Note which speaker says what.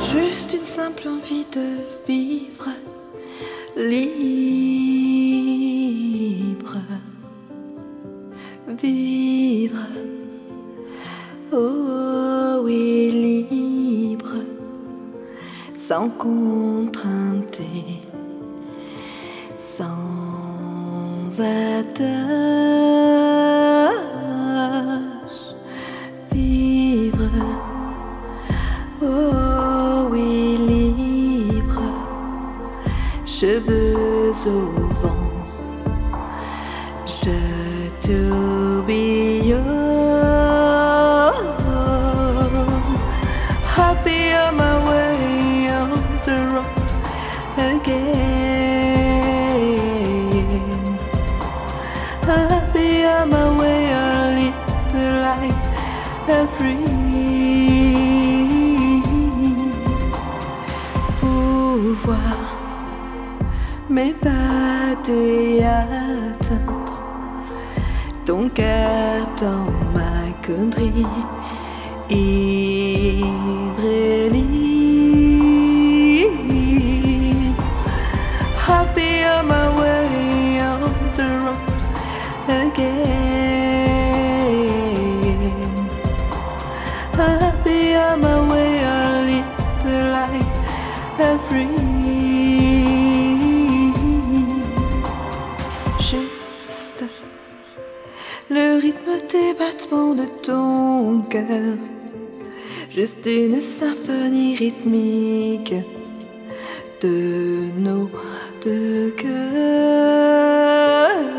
Speaker 1: Juste une simple envie de vivre libre, vivre, oh oui, libre, sans contrainte, sans attache, vivre, oh oui, libre, cheveux au vent, je t'oublie. Happy on my way on the road again. Happy on my way, I live the life free. Pouvoir m'évader, atteindre ton cœur dans ma connerie, ivre et libre. Happy on my way on the road again. Happy on my way, I live the life free. Juste le rythme des battements de ton cœur, juste une symphonie rythmique de nos deux cœurs.